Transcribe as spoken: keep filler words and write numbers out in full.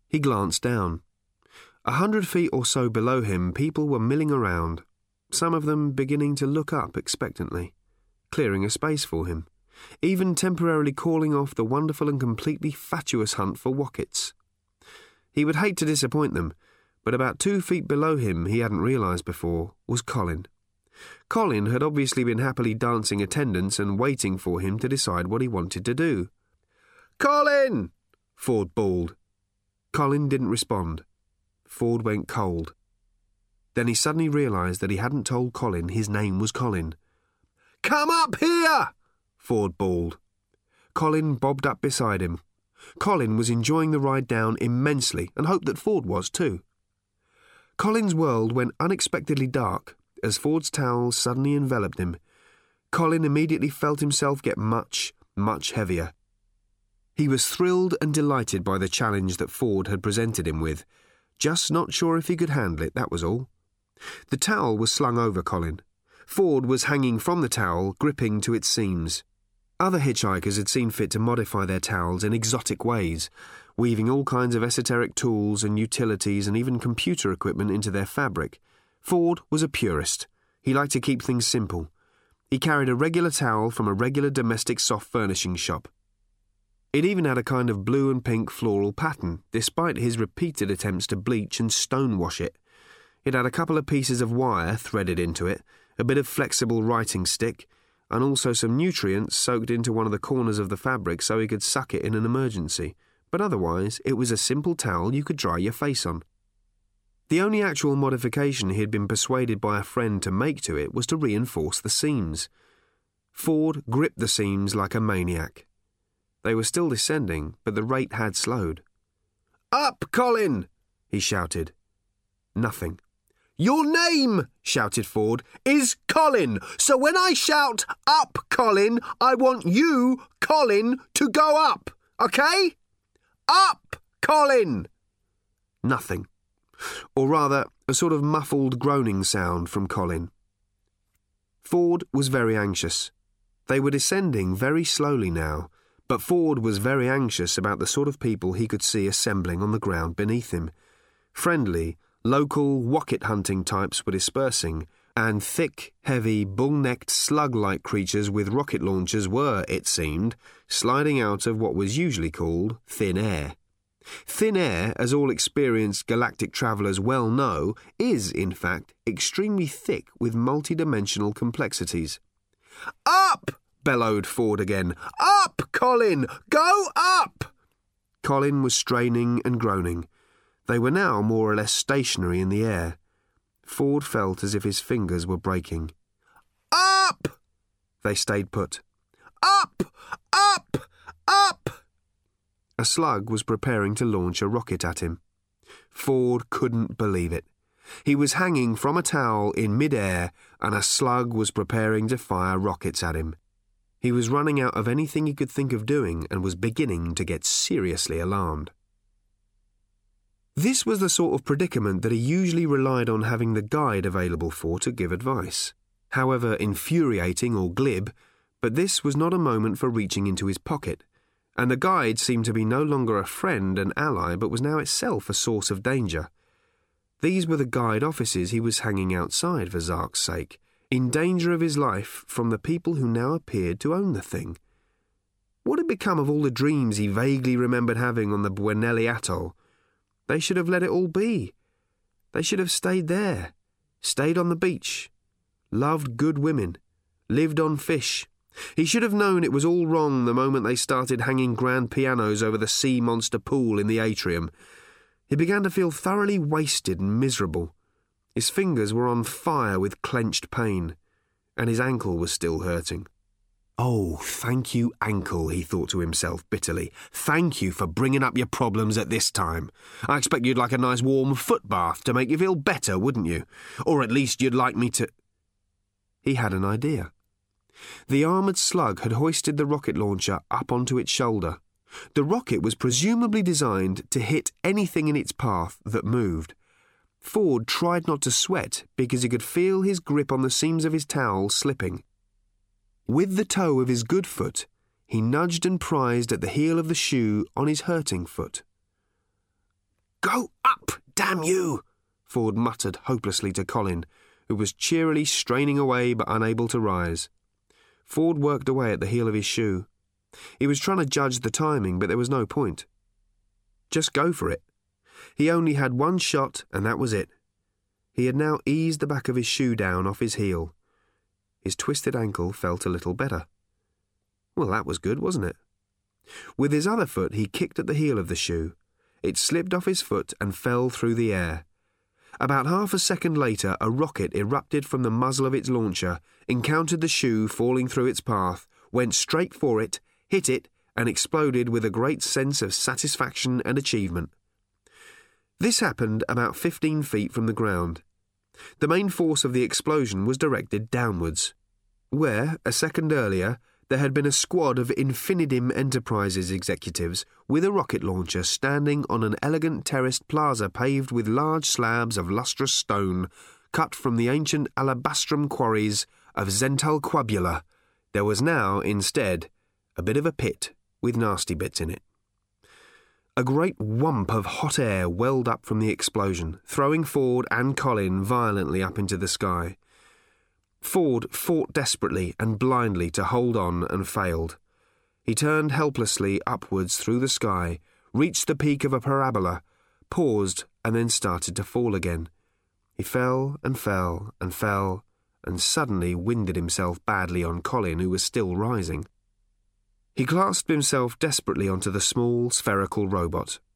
He glanced down. A hundred feet or so below him, people were milling around, some of them beginning to look up expectantly, clearing a space for him, even temporarily calling off the wonderful and completely fatuous hunt for wockets. He would hate to disappoint them, but about two feet below him, he hadn't realised before, was Colin. Colin had obviously been happily dancing attendance and waiting for him to decide what he wanted to do. "Colin!" Ford bawled. Colin didn't respond. Ford went cold. Then he suddenly realised that he hadn't told Colin his name was Colin. "Come up here!" Ford bawled. Colin bobbed up beside him. Colin was enjoying the ride down immensely and hoped that Ford was too. Colin's world went unexpectedly dark as Ford's towel suddenly enveloped him. Colin immediately felt himself get much, much heavier. He was thrilled and delighted by the challenge that Ford had presented him with, just not sure if he could handle it, that was all. The towel was slung over Colin. Ford was hanging from the towel, gripping to its seams. Other hitchhikers had seen fit to modify their towels in exotic ways, weaving all kinds of esoteric tools and utilities and even computer equipment into their fabric. Ford was a purist. He liked to keep things simple. He carried a regular towel from a regular domestic soft furnishing shop. It even had a kind of blue and pink floral pattern, despite his repeated attempts to bleach and stonewash it. It had a couple of pieces of wire threaded into it, a bit of flexible writing stick, and also some nutrients soaked into one of the corners of the fabric so he could suck it in an emergency. But otherwise, it was a simple towel you could dry your face on. The only actual modification he had been persuaded by a friend to make to it was to reinforce the seams. Ford gripped the seams like a maniac. They were still descending, but the rate had slowed. "Up, Colin!" he shouted. Nothing. "Your name," shouted Ford, "is Colin. So when I shout, 'Up, Colin,' I want you, Colin, to go up, okay? Up, Colin!" Nothing. Or rather, a sort of muffled groaning sound from Colin. Ford was very anxious. They were descending very slowly now, but Ford was very anxious about the sort of people he could see assembling on the ground beneath him. Friendly, local wocket-hunting types were dispersing, and thick, heavy, bull-necked, slug-like creatures with rocket launchers were, it seemed, sliding out of what was usually called thin air. Thin air, as all experienced galactic travellers well know, is, in fact, extremely thick with multidimensional complexities. "Up!" bellowed Ford again. "Up, Colin! Go up!" Colin was straining and groaning. They were now more or less stationary in the air. Ford felt as if his fingers were breaking. "Up!" They stayed put. "Up! Up! Up!" A slug was preparing to launch a rocket at him. Ford couldn't believe it. He was hanging from a towel in mid-air, and a slug was preparing to fire rockets at him. He was running out of anything he could think of doing and was beginning to get seriously alarmed. This was the sort of predicament that he usually relied on having the guide available for to give advice, however infuriating or glib, but this was not a moment for reaching into his pocket, and the guide seemed to be no longer a friend and ally but was now itself a source of danger. These were the guide offices he was hanging outside for Zark's sake, in danger of his life from the people who now appeared to own the thing. What had become of all the dreams he vaguely remembered having on the Buenelli Atoll? They should have let it all be. They should have stayed there, stayed on the beach, loved good women, lived on fish. He should have known it was all wrong the moment they started hanging grand pianos over the sea monster pool in the atrium. He began to feel thoroughly wasted and miserable. His fingers were on fire with clenched pain, and his ankle was still hurting. "Oh, thank you, ankle," he thought to himself bitterly. "Thank you for bringing up your problems at this time. I expect you'd like a nice warm foot bath to make you feel better, wouldn't you? Or at least you'd like me to—" He had an idea. The armoured slug had hoisted the rocket launcher up onto its shoulder. The rocket was presumably designed to hit anything in its path that moved. Ford tried not to sweat because he could feel his grip on the seams of his towel slipping. With the toe of his good foot, he nudged and prized at the heel of the shoe on his hurting foot. "Go up, damn you!" Ford muttered hopelessly to Colin, who was cheerily straining away but unable to rise. Ford worked away at the heel of his shoe. He was trying to judge the timing, but there was no point. Just go for it. He only had one shot, and that was it. He had now eased the back of his shoe down off his heel. His twisted ankle felt a little better. Well, that was good, wasn't it? With his other foot, he kicked at the heel of the shoe. It slipped off his foot and fell through the air. About half a second later, a rocket erupted from the muzzle of its launcher, encountered the shoe falling through its path, went straight for it, hit it, and exploded with a great sense of satisfaction and achievement. This happened about fifteen feet from the ground. The main force of the explosion was directed downwards, where, a second earlier, there had been a squad of Infinidim Enterprises executives with a rocket launcher standing on an elegant terraced plaza paved with large slabs of lustrous stone cut from the ancient alabastrum quarries of Zentalquabula. There was now, instead, a bit of a pit with nasty bits in it. A great whump of hot air welled up from the explosion, throwing Ford and Colin violently up into the sky. Ford fought desperately and blindly to hold on and failed. He turned helplessly upwards through the sky, reached the peak of a parabola, paused, and then started to fall again. He fell and fell and fell, and suddenly winded himself badly on Colin, who was still rising. He clasped himself desperately onto the small, spherical robot,